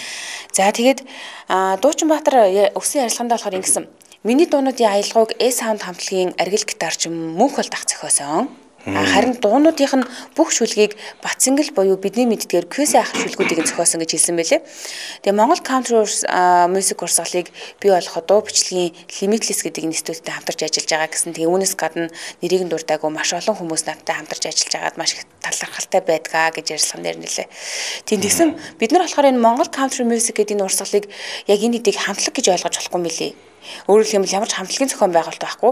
За тэгээд Дуучин Баатар өссөн ярилцлаганд болохоор ингэсэн. Миний дуунуудын аялгауг E-Sound хамтлагийн аргил гитарч мөнх бол дах зохиосон. Харин дуунуудынх нь бүх шүлгийг Батсингл буюу бидний мэддгээр QC ах шүлгүүдийг зохиосон гэж хэлсэн байлээ. Тэгээ Монгол country music урсгалыг бий болгоход дуу бичлэгийн Limitless гэдэг институттэй хамтарч ажиллаж байгаа гэсэн. Тэгээ үүнээс гадна нэрийг нь дуртаагүй маш олон хүмүүс надтай хамтарч ажиллаж байгаад маш их талархалтай байдгаа гэж ярилцлаган дээр нэлээ. Тэгсэн бид нар болохоор энэ Монгол country music гэдэг энэ урсгалыг яг энэ хэдийг хамтлаг гэж ойлгож болохгүй мөлий. Өөрөөр хэлбэл ямар ч хамтлагийн зохион байгуулалт байхгүй.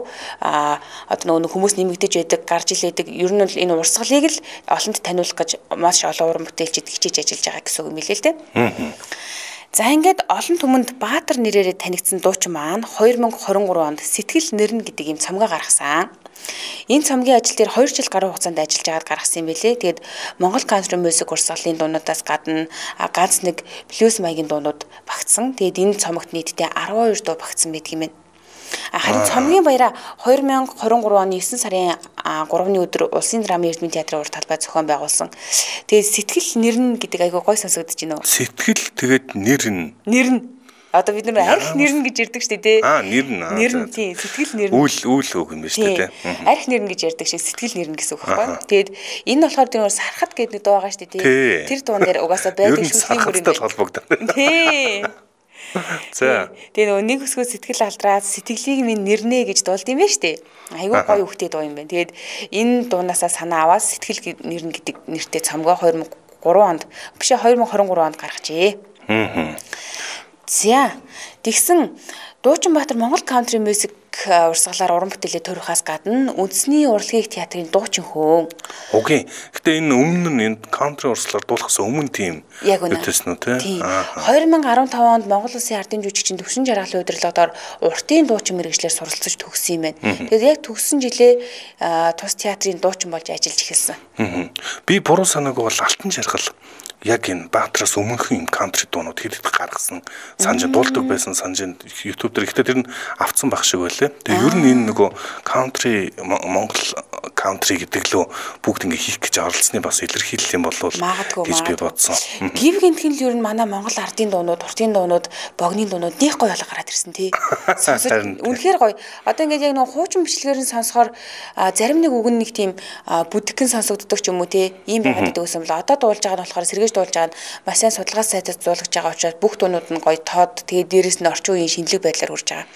Одоо нөгөө хүмүүс нэмэгдэж байдаг, гарч илээдэг. Ер нь бол энэ урсгалыг л олонд таниулах гэж маш олон уран бүтээлчид хичээж ажиллаж байгаа гэсэн үг юм лээ л дээ. За ингээд олон түмэнд Баатар нэрээр танигдсан дуучин маань 2023 онд Сэтгэл нэрнэ гэдэг юм цомгоо гаргасан. Энэ цомгийн ажил дээр 2 жил гаруй хугацаанд ажиллаж байгаад гаргасан юм билээ. Тэгээд Монгол country music урсгалын дуунуудаас гадна ганц нэг blues маягийн дуунууд багтсан. Тэгээд энэ цомогт нийтдээ 12 дуу багтсан байдаг юм байна. Харин Цомгийн баяраа 2023 оны 9 сарын 3-ны өдөр Улсын драмын эрдмийн театрын урд талбай зохион байгуулсан. Тэгээд сэтгэл нэрнэ гэдэг айгүй гой сонсогдож байна уу? Сэтгэл тэгээд Нэрнэ. Одоо бид нэр арх нэрнэ гэж ярьдаг шүү дээ. Нэрнэ. Тийм, сэтгэл нэрнэ. Үйл үг юм байна шүү дээ. Арх нэрнэ гэж ярьдаг шиг сэтгэл нэрнэ гэсэн үг байхгүй. Тэгээд энэ болохоор тэр сархат гэдэг дуу байгаа шүү дээ. Тэр дуун дээр угаасаа байдаг шүлгийн мөр юм байна. Холбогдсон. Тийм. За. Тэгээ нөгөө нэг хэсгөө сэтгэл алдраад сэтгэлийг минь нэрнэ гэж дуулд юм байна шүү дээ. Айгүй гоё үгтэй дуу юм байна. Тэгээд энэ дуунаасаа санаа аваад сэтгэл нэрнэ гэдэг нэртэй Цомгоо 2023 онд биш 2023 онд гаргажээ. За тэгсэн Дуучин-Баатар Монгол Country Music урсгалаар уран бүтээлээ төрөхөөс гадна үндэсний урлагийн театрын дуучин хөөн. Окей. Гэтэ энэ өмнө нь энэ country урсгалаар дуулахаас өмнө тийм үтээсэн үү те? 2015 онд Монгол Улсын ардын жүжигчин төвшин жаргалын удирдлагаар уртын дуучин мэргэжлэр суралцж төгссөн юм байна. Тэгээд яг төгссөн жилээ тус театрын дуучин болж ажиллаж эхэлсэн. Би буруу санаагүй бол Алтан жаргал яг энэ Баатараас өмнөхөн country дуунууд хэд гаргасан санжин дуулдаг байсан санжин YouTube дээр ихтэй тэр нь авцсан байх шиг байлаа. Тэгээ ер нь энэ нөгөө country Монгол country гэдэг лөө бүгд ингээ хийх гэж оролцсны бас илэрхийлэл юм болов гэж би бодсон. Гив гинтгэн л ер нь манай Монгол ардын дуунууд, уртын дуунууд, богны дуунууд нэх гоё болоо гараад ирсэн тий. Үнэхээр гоё. Одоо ингээ яг нөгөө хуучин бичлэгээр нь сонсохоор зарим нэг үг нь нэг тийм бүдгэн сонсогддог ч юм уу тий. Ийм байгаад байдаг юм л. Одоо дуулж байгаа нь болохоор сэргээж дуулж байгаа нь маш сайн судалгаа сайтад зуулгаж байгаа учраас бүх дуунууд нь гоё тод тэгээд дээрэс нь орчин үеийн шинэлэг байдлаар хүрж байгаа.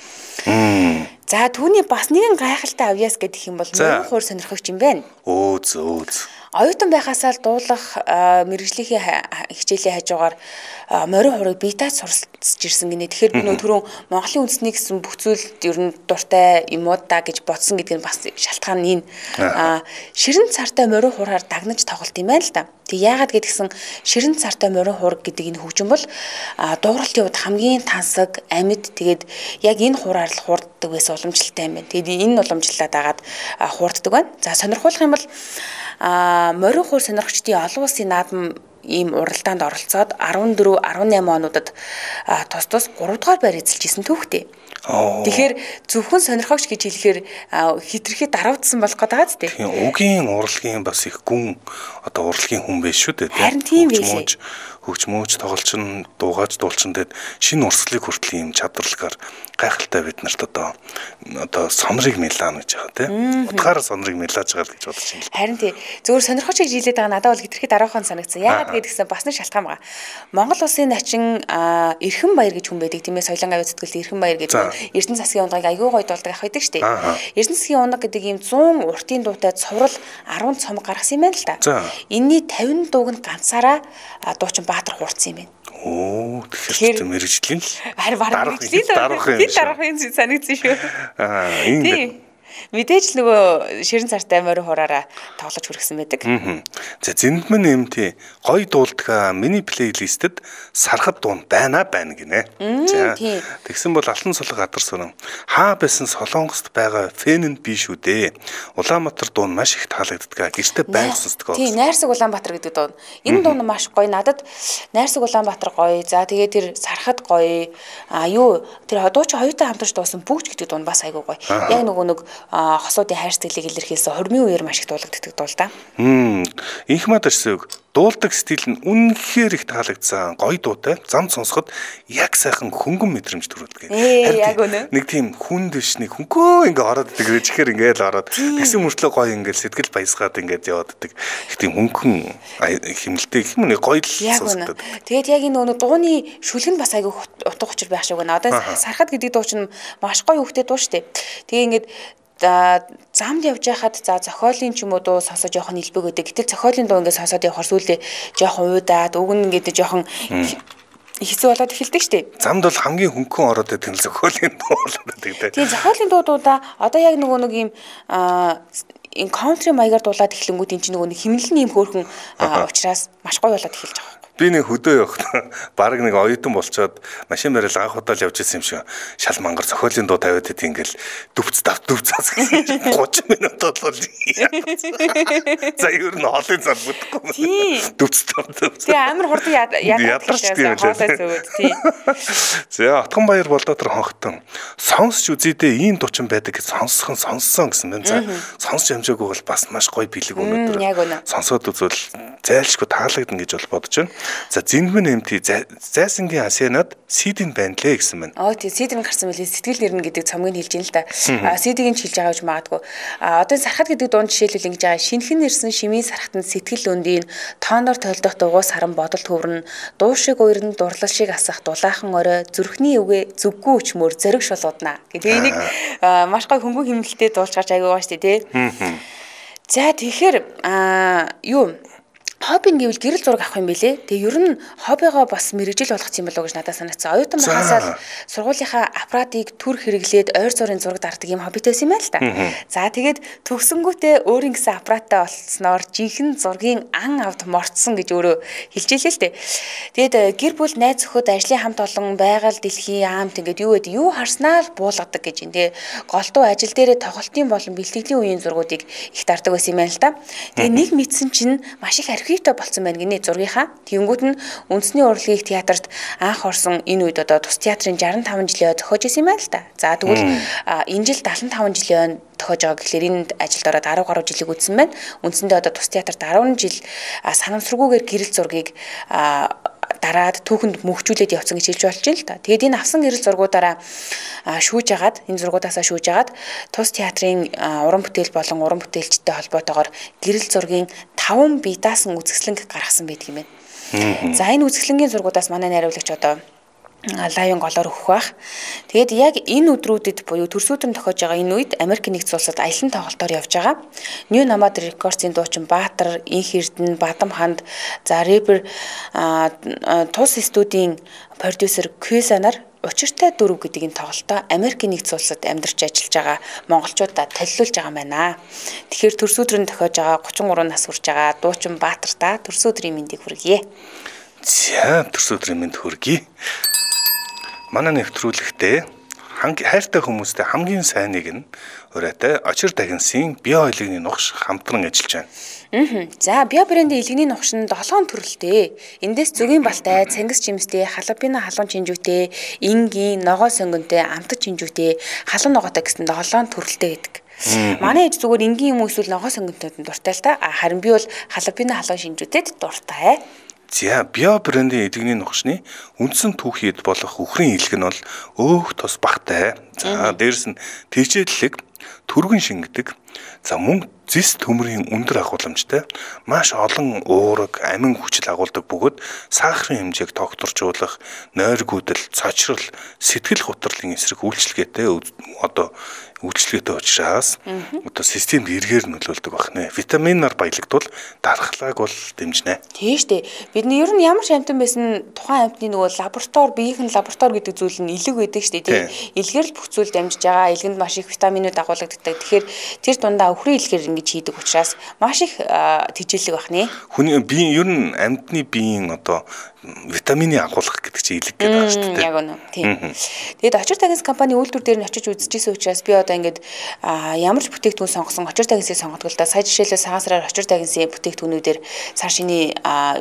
За түүний бас нэгэн гайхалтай авьяас гэдэг юм бол мөрөн хуур сонирхогч юм байна. Өөз. Оюутан байхасаа л дуулах мэргэжлийн хичээлийн хажуугаар морин хуурыг биетаж суралцж ирсэн гинэ. Тэгэхээр би нөө түрүүн Монголын үндэсний гэсэн бүх зүйлд ер нь дуртай юм уу да гэж бодсон гэдэг нь бас шалтгаан нь ширэн цартай морин хуураар дагнаж тоглолт юм байна л да. Тэг яагаад гэдгсэн ширэн цартай морин хуураг гэдэг энэ хөгжим бол дууралтын үед хамгийн тансаг амьд тэгээд яг энэ хуураар л хуурддаг байсан уламжлалтай юм байна. Тэгээд энэ уламжлалаа дагаад хуурддаг байна. За сонирхуулах юм бол морин хуур сонирхчдын олон улсын наадам ийм уралдаанд оролцоод 14 18 онуудад тус 3 дугаар байр эзэлж исэн түүхтэй. Тэгэхээр зөвхөн сонирхогч гэж хэлэхээр хитрхи даравдсан болох гэдэг тийм. Угийн урлагийн бас их гүн одоо урлагийн хүн биш шүү дээ. Харин тийм байлээ. Хөгжмөөч тоглолчин дуугааж дуулчин дээр шинэ урсгалыг хүртэл ийм чадварлагаар гайхалтай бид нарт одоо сонрыг мэлаан гэж байгаа тийм. Утгаараа сонрыг мэлааж байгаа гэж бодож байна. Харин тий. Зөвхөн сонирхогч гэж хэлээд байгаа надад бол хитрхи дараахан санагдсан. Яагаад гэдгсэн бас нэг шалтгаан байгаа. Монгол улсын начин Эрхэн баяр гэж хүн байдаг тийм ээ. Соёлын авиа зүтгэлт Эрхэн баяр гэдэг Эрдэнэ засгийн ундаг аягүй гоё дуулдаг ах байдаг шүү дээ. Эрдэнэ засгийн ундаг гэдэг ийм 100 уртын дуутай цуврал 10 цом гаргасан юм байна л да. Энийний 50 дууг нь ганцаараа дуучин Баатар хуурцсан юм байна. Тэгэхээр мэрэгжлийн харин мэрэгжлийн дарахын санагдсан шүү. Тийм. Мэдээж л нөгөө ширэн цартай морин хураараа тоглож хүргэсэн байдаг. За зэндмэн эмти гоё дуулдаг миний плейлистэд сархад дуун байна гинэ. За тэгсэн бол Алтан сулга гадар сурам хаа байсан Солонгост байгаа фэн нь би шүү дээ. Улаанбаатар дуун маш их таалагддаг. Гэртээ байнга сонсдог. Тийм, Найрсаг Улаанбаатар гэдэг дуун. Энэ дуун маш гоё. Надад Найрсаг Улаанбаатар гоё. За тэгээ тэр сархад гоё. Тэр дуучин хоёутай хамтарч дуусан бүгж гэдэг дуун бас айгүй гоё. Яг нөгөө нэг хосуудын хайр сэтгэлийг илэрхийлсэн хормын үеэр маш их дуулагддаг дуу л да. Инх мадарсыг дуулдаг стил нь үнэхээр их таалагдсан. Гоё дуутай. Зам сонсоход яг сайхан хөнгөн мэдрэмж төрүүлдэг. Яг үнэ. Нэг тийм хүнд биш нэг хөнгөө ингээ ороод идэг. Чихэр ингээл ороод тэгсэн мөртлөө гоё ингээл сэтгэл баясгаад ингээд яваад идэг. Их тийм хөнгөн химэлтэй юм нэг гоё л сонсдог. Тэгээд яг энэ дууны шүлэг нь бас айгүй утга учир байх шиг байна. Одоо сархад гэдэг дуу чинь маш гоё хөвгтэй дуу штэ. Тэгээ ингээд замд явж байхад за зохиолын ч юм уу дуу сонсож явах нь илбэг гэдэг. Гэтэл зохиолын дуу ингээд сонсоод явахаар сүүлдээ жоохон уйдаад үг нь ингээд жоохон хэцүү болоод эхэлдэг штеп. Замд бол хамгийн хөнгөн ороод байдаг нь зохиолын дуу болоод байдаг. Тийм зохиолын дуудаа одоо яг нөгөө нэг юм country маягаар дуулаад эхлэнгүүд эн чинь нөгөө нэг химнэлэн юм хөөрхөн учраас маш гоё болоод эхэлж байгаа. Би нэг хөдөө явах баг нэг оюутан болчоод машин барил анх удаа л явж исэн юм шиг шал мангар зохиолын дуу тавиад байт ингээл дөвц 30 минут болвол за ер нь хоолын зал бүтэхгүй дөвц. Тэгээ амар хурдан ядарч хоолой сөвөд тий. За Отгонбаяр Болдотор хонхтон сонсч үзьдээ ийм дучин байдаг гэж сонссон гэсэн байна. За сонсч амжаагүй бол бас маш гоё бэлэг өнөөдөр сонсоод үзвэл зайлшгүй таалагдана гэж бол бодож байна. За Зингмэн эмти зайсангийн асянад сидин байна лээ гэсэн байна. Тий сидин гарсан мөлий сэтгэл нэрнэ гэдэг цомгийг хэлж ин л да. Сидийг нь хэлж байгаа гэж магадгүй. Одоо сархад гэдэг дунд жишээлбэл ингэж байгаа. Шинхэн нэрсэн шимийн сархатанд сэтгэл өндийн тооноор толдох дугуйс харан бодол төврөн дуу шиг уйран дурлал шиг асах дулаахан орой зүрхний үгээ зүггүй өчмөр зориг шулуудна гэдэг энийг маш гой хөнгөн хэмнэлтэд дуулж гарч аягаа шүү дээ тий. За тэгэхээр юу хоббин гэвэл гэрэл зураг авах юм билэ. Тэгээ ер нь хоббигоо бас мэрэгжил болгох юм болоо гэж надад санагдсан. Оюутан байхасаа сургуулийнхаа аппаратыг түр хэрэглээд ойр зургийн зураг дарддаг юм хоббитээс юм байл та. За тэгээд төгсөнгүүтээ өөрийн гэсэн аппараттай болцсноор жинхэнэ зургийн ан авд морцсон гэж өөрөө хэлжээ л дээ. Тэгээд гэр бүл найз өхөд ажлын хамт олон байгаль дэлхийн аамт ингээд юу харснаа л буулгадаг гэж энэ голдуу ажил дээрээ тоглолтын болон бэлтгэлийн үеийн зургуудыг их дарддаг байсан юм байна л да. Тэгээ нэг мэдсэн чинь маш их архивтай болцсон байна гинэ зургийнхаа. Тэнгүүд нь үндэсний урлагийг театрт анх орсон энэ үед одоо тус театрын 65 жилийн зохиож исэн юм байна л да. За тэгвэл энэ жил 75 жилийн тохиож байгаа гэхлээр энэ ажилд ороод 10 гаруй жилиг үтсэн байна. Үндсэндээ одоо тус театрт 10 жил санамсаргүйгээр гэрэл зургийг дараад түүхэнд мөхчүүлээд явсан гэж хэлж болж байна л да. Тэгээд энэ авсан гэрэл зургуудаараа шүүж агаад энэ зургуудаасаа шүүж агаад тус театрын уран бүтээл болон уран бүтээлчтэй холбоотойгоор гэрэл зургийн 5 бие даасан үзэсгэлэнг гаргасан байдаг юм байна. За энэ үзэсгэлэнгийн зургуудаас манай найруулагч одоо лайвын голоор өгөх бах. Тэгээд яг энэ өдрүүдэд буюу төрсөдрөн тохиож байгаа энэ үед Америк нэгдсэн улсад аялан тоглолтоор явж байгаа. New Nomad Records-ийн дуучин Баатар, Инх Эрдэнэ, Бадам ханд, за рэпер Тус студийн продюсер Кюсанаар учиртай дөрөв гэдэг энэ тоглолтоо Америк нэгдсэн улсад амьдарч ажиллаж байгаа монголчуудад танилцуулж байгаа юм байна. Тэгэхээр төрсөдрөн тохиож байгаа 33 нас хүрч байгаа дуучин Баатар та төрсөдрийн мэндийг хүргье. За төрсөдрийн мэнд хүргье. Манай нэвтрүүлэгтээ хайртай хүмүүстэй хамгийн сайныг нь ураатай очир тагинсын био илгэний нухш хамтран ажиллаж байна. За био брендийн илгэний нухш нь 7 төрөлтэй. Эндээс зөгийн балтай, цангис жимстэй, халапино халуун чинжүүтэй, ингийн, ногоо сонгонтой, амтд чинжүүтэй, халуун ногоотой гэсэн 7 төрөлтэй байдаг. Манай ээж зүгээр ингийн юм эсвэл ногоо сонгонтойд нь дуртай л та. Харин би бол халапино халуун шинжүүтэд дуртай. За био брендийн эдгний нухшны үндсэн түүхийд болох үхрийн илэг нь бол өөх тус багтай. За дээрэс нь тэжээдлэг түргэн шингэдэг. За мөн зис төмрийн өндөр агуулмжтай маш олон уураг амин хүчил агуулдаг бөгөөд сахарын хэмжээг тогтворжуулах, нойргүүдэл, цочрол, сэтгэл гутралын эсрэг үйлчлэгээтэй одоо үйлчлэгээтэй учраас одоо системд эргээр нөлөөлдөг байна. Витаминаар баялагдвал дархлааг бол дэмжинэ. Тийм шүү дээ. Бид ер нь ямар ч амтан байсан тухайн амтны нөгөө лаборатори, биеийн лаборатори гэдэг зүйл нь илэг байдаг шүү дээ. Тийм. Илгээр л бүх зүйл дамжиж байгаа. Илгэнд маш их витаминууд агуулдаг. Тэгэхээр тэр дундаа өхрийн илгээр ингэж хийдэг учраас маш их тэжээлэг байна. Хүний бие ер нь амтны биеийн одоо витамины агуулгах гэдэг чинь илэг гэдэг байна шүү дээ. Яг үнэ. Тийм. Тэгэд очир тагис компани үйлдвэр дээр нь очиж үзчихсэн учраас би одоо ингээд ямар ч бүтээгдэхүүн сонгосон очир тагисыг сонгодог л да. Сая жишээлбэл цагаан сараар очир тагисын бүтээгдэхүүнүүдээр цааш шиний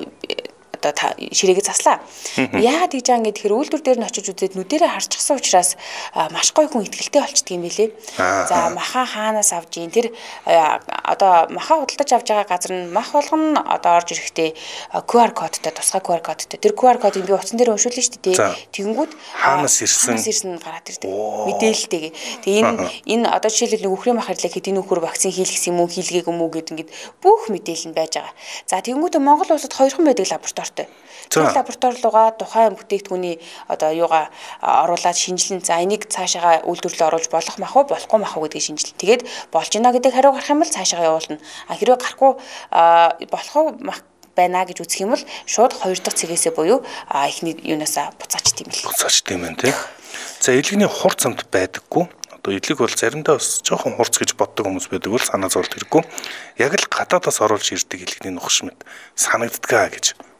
одоо ширээгээ заслаа. Яагаад гэж байгаа ингээд тэгэхээр үйлдвэр дээр нь очиж үзээд нүдэрээ харчихсан учраас маш гоё хүн ихтгэлтэй болчдөг юм билэ. За маха хаанаас авж ийн тэр одоо маха худалдаж авж байгаа газар нь мах болгоно одоо орж ирэхдээ QR кодтай тусгай QR кодтай тэр QR кодыг би утсан дээр уншуулна шүү дээ. Тэгэнгүүт хаанаас ирсэн гараад ирдэг. Мэдээлэлтэйгээ. Тэгээ энэ одоо жишээлбэл үхрийн мах ирлээ гэхэд энэ үхэр вакцин хийлгэсэн юм уу хийлгээг юм уу гэдэг ингээд бүх мэдээлэл нь байж байгаа. За тэгэнгүүт Монгол улсад хоёрхан байдаг лаборатори. Тэр лаборатори руугаа тухайн бүтээгдэхүүний одоо юугаа оруулаад шинжилэн за энийг цаашаага үйлдвэрлэлд оруулж болох мах уу болохгүй мах уу гэдгийг шинжилэн. Тэгээд болж гинэ гэдэг хариу гарах юм бол цаашаага явуулна. Хэрвээ гарахгүй болох уу мах байна гэж үзэх юм бол шууд хоёр дахь цэгээсээ буюу эхний юунасаа буцаачт юм л. Буцаачт юм байна тий. За илгэний хурц амт байдаггүй. Идлэг бол заримдаа бас жоохон хурц гэж боддог хүмүүс байдаг бол санаа зовлт хэрэггүй. Яг л гадаадаас оруулж ирдэг илгэний нухш мэд санагддгаа гэж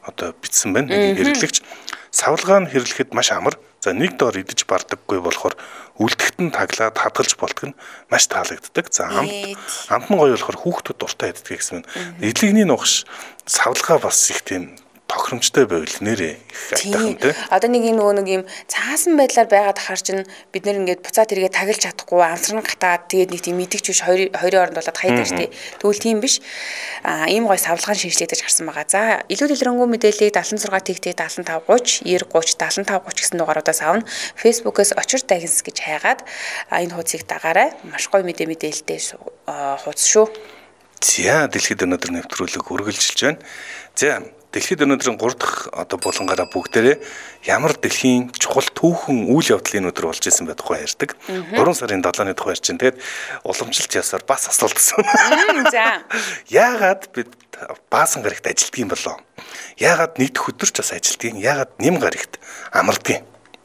одоо бичсэн байна. Нэг хэрэглэгч савлгаа нь хэрэглэхэд маш амар. За нэг доор идэж бардаггүй болохоор үлдэхт нь таглаад хадгалж болтго нь маш таалагддаг. За амт нь гоё болохоор хүүхдүүд дуртай иддэг гэсэн юм. Эдлэгний нугш савлгаа бас их тийм тохиромжтой байвал нэрээ их айтайхан тий. Одоо нэг нэг юм цаасан байдлаар байгаад ахаар чинь бид нэр ингээд буцаад тэргээ таглаж чадахгүй амсран гатаад тэгээд нэг тийм мэдгч биш хоёрын оронд болоод хаядаг штеп. Тэгвэл тийм биш. Ийм гой савлгаан шинжлэгдэж гарсан байгаа. За илүү дэлгэрэнгүй мэдээллийг 76 тэгтээ 75 30 90 30 75 30 гэсэн дугааруудаас авна. Facebook-оос очир дагинс гэж хайгаад энэ хуудсыг дагаарай. Маш гоё мэдээлэлтэй хуудас шүү. За дэлхийд өнөөдөр нэвтрүүлэг үргэлжилж байна. За дэлхийд өнөөдрийн 3 дахь одоо булангаараа бүгдээрээ ямар дэлхийн чухал түүхэн үйл явдлын өнөөдөр болж исэн байх тухай ярьдаг. 3 сарын 7-ны тухай ярьж байна. Тэгээд уламжилт ясаар бас асуулт асууна. За. Яагаад бид баасан гарагт ажилтдаг юм болоо? Яагаад нэгдэх өдөрч бас ажилтдаг? Яагаад нэм гарагт амардаг юм?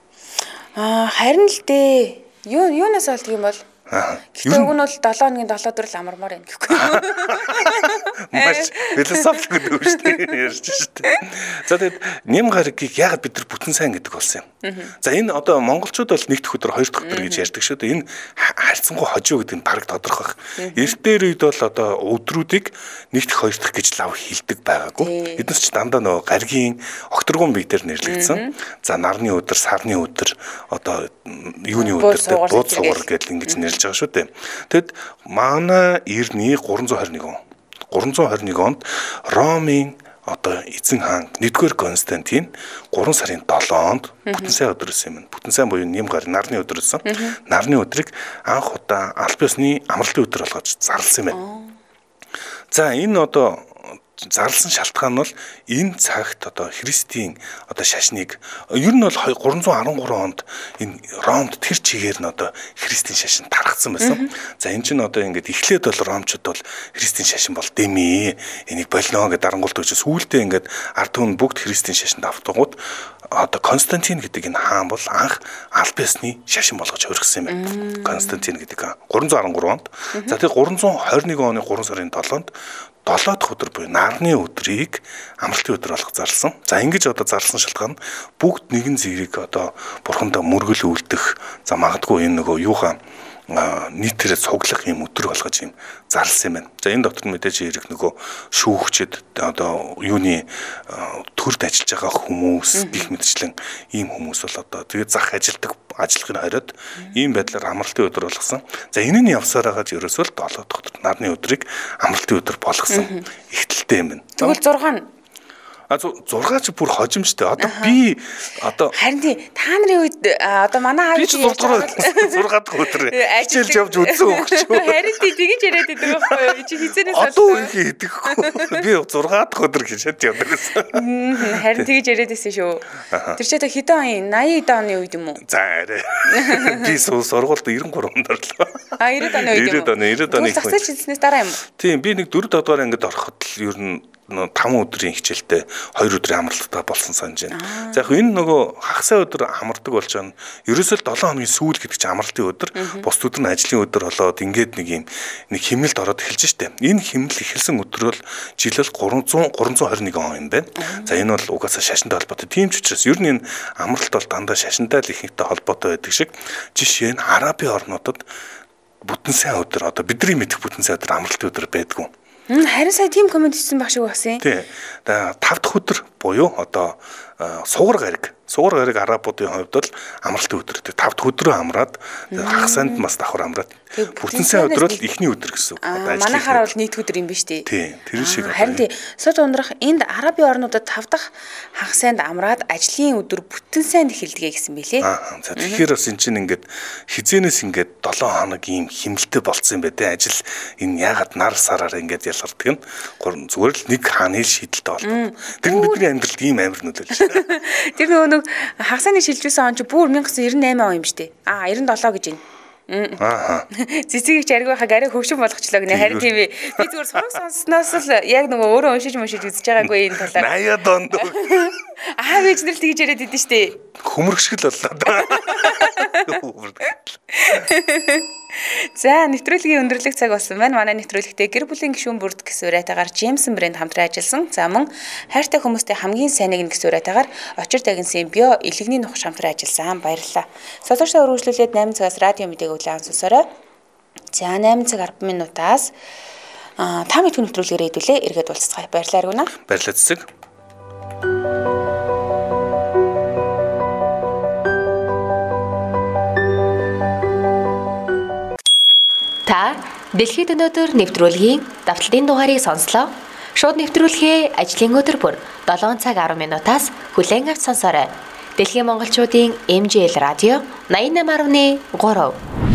Харин л дээ. Юунаас болдго юм бол? Гэхдээ уг нь бол 7 хоногийн 7 өдөр л амармаар байна гэхгүй. Маш философик үү шүү дээ ярьж шүү дээ. За тэгээд нэм гарагийг яагаад бид нар бүтэн сайн гэдэг болсон юм? За энэ одоо монголчууд бол нэгдэх өдөр 2 дахь өдөр гэж ярьдаг шүү дээ. Энэ харьцангуй хожуу гэдэг нь бараг тодорхой. Эртээр үед бол одоо өдрүүдийг нэгдэх 2 дахь гэж лав хилдэг байгаагүй. Эднээс ч дандаа нөгөө гаргийн огторгон бие дээр нэрлэгдсэн. За нарны өдөр, сарны өдөр, одоо юуны өдөр бууд сугар гэдэг ингэж нэрлэж байгаа шүү дээ. Тэгэд манай эртний 321 онд Ромын одоо эзэн хаан 1-р Константин 3 сарын 7-нд бүтэн сайн өдрөөс юм. Бүтэн сайн буюу нэм гар нарны өдрөөс. Нарны өдрийг анх удаа аль биесны амралтын өдөр болгож зарласан юм байна. За энэ одоо зарласан шалтгаан нь бол энэ цагт одоо Христийн одоо шашныг ер нь бол 313 онд энэ Ромд тэр чигээр нь одоо Христийн шашин тархсан байсан. За энэ чинь одоо ингээд эхлээд бол Ромчууд бол Христийн шашин бол дэмий энийг болно гэдэг дарангуулт өгч сүүлдээ ингээд ард түмэн бүгд Христийн шашинд автгууд одоо Константин гэдэг энэ хаан бол анх аль биесны шашин болгож хувирсан юм байна. Константин гэдэг 313 онд. За тэгээ 321 оны 3 сарын 7-нд 7 дахь өдөр буюу нарны өдрийг амралтын өдөр болгох зарласан. За ингэж одоо зарласан шалтгаан бүгд нэгэн зэрэг одоо бурхандаа мөргөл үлдэх за магадгүй энэ нөгөө юухан нийтээрээ цуглах юм өдөр болгож юм зарласан юм байна. За энэ дотор мэдээж хэрэг нөгөө шүүгчд одоо юуны төрд ажиллаж байгаа хүмүүс гих мэтчлэн ийм хүмүүс бол одоо тэгээд зах ажиллахыг хариад ийм байдлаар амралтын өдөр болгосон. За энэ нь явсаар хагаад ерөөсөө 7 дахь өдөр нарны өдрийг амралтын өдөр болгосон. Ихтэлтэй юм байна. Тэгвэл 6 6 ч бүр хожимжтэй. Одоо би одоо харин та нарын үед одоо манай аав би 6 дахь өдөр хичээлж явж үзсэн өгч. Харин тэгэж яриад байдаг байхгүй юу? Чи хизэнээс одоо үгүй хийдэггүй. Би 6 дахь өдөр хичээд явдаг гэсэн. Харин тэгэж яриад байсан шүү. Тэр ч хэдэн 80 оны үед юм уу? За арай. Би сургуульд 93 онд орлоо. 90 оны үед юм уу? 90 оны. Засаж хэлснээс дараа юм уу? Тийм би нэг 4 дахь удаар ингэж ороход л ер нь 5 өдрийн хичээлтэй 2 өдрийн амралттай болсон санаж байна. За яг энэ нөгөө хагас өдөр амардаг болж байгаа нь ерөөсөө 7 хоногийн сүүл гэдэг чинь амралтын өдөр, бус өдөр нь ажлын өдөр болоод ингээд нэг хэмнэлд ороод эхэлж штэ. Энэ хэмнэл эхэлсэн өдөр бол жилэл 321 он юм байна. За энэ бол угаасаа шашинтай холбоотой. Тийм ч учраас ер нь энэ амралт бол дандаа шашинтай л ихэнхдээ холбоотой байдаг шиг. Жишээ нь Арабын орнуудад бүтэн сайн өдөр одоо бидний мэдэх бүтэн сайн өдөр амралтын өдөр байдгүй. Харин сая тийм комент хийсэн байх шиг байсан. Тий. 5 дахь өдөр буюу одоо сугар гариг арабуудын хувьд бол амралтын өдөр. 5 дахь өдрөө амраад хагасанд бас давхар амраад бүтэн сайн өдөр бол эхний өдөр гэсэн. Манайхаар бол нийт өдөр юм биш үү? Тий. Тэр шиг. Харин тий. Сууд ундрах энд Арабын орнуудад 5 дахь хагасанд амраад ажлын өдөр бүтэн сайн эхэлдэг гэсэн бэлээ. За тэгэхээр бас эн чинь ингээд хизэнээс ингээд 7 хоног ийм хэмнэлтэй болцсон юм байна. Ажил энэ ягаад нар сараар ингээд ялгардаг нь зүгээр л нэг хааны шийдэлтэй болдог. Тэр нь бидний амьдралд ийм амар нөлөөлж байна. Тэр нөгөө хагасны шилжүүлсэн он чи бүр 1998 он юм штэ. 97 гэж байна. Цэцгийг жаргийнхаа гариг хөвшин болгочлоо гинэ. Харин тийм ээ. Би зүгээр сурах сонссноос л яг нөгөө өөрөө уншиж үзэж байгаагүй энэ талаар. 80-аад онд. Аав ээж нар л тэгж яриад идэв штэ. Хөмөргшгөл боллоо. За нэвтрүүлгийн өндөрлөг цаг болсон байна. Манай нэвтрүүлэгтээ гэр бүлийн гишүүн бүрд гэсэн урайтаагаар Джеймсон брэнд хамтран ажилласан. За мөн хайртай хүмүүстэй хамгийн сайныг нь гэсэн урайтаагаар Очир Дагинсын био илэгний нухаш хамтран ажилласан. Баярлалаа. Сонсогчдоо үргэлжлүүлээд 8 цагаас радио мэдээг үлээн сонсорой. За 8 цаг 10 минутаас та мэдгүй нэвтрүүлгээр хэдүүлээ эргээд уулзцгаая. Баярлалаа Аргуна. Баярлалаа цэцэг. Та дэлхийд өнөөдөр нэвтрүүлгийн давталтын дугаарыг сонслоо. Шууд нэвтрүүлгээ ажлын өдөр бүр 7 цаг 10 минутаас хүлээн авч сонсоорой. Дэлхийн монголчуудын MJL радио 88.3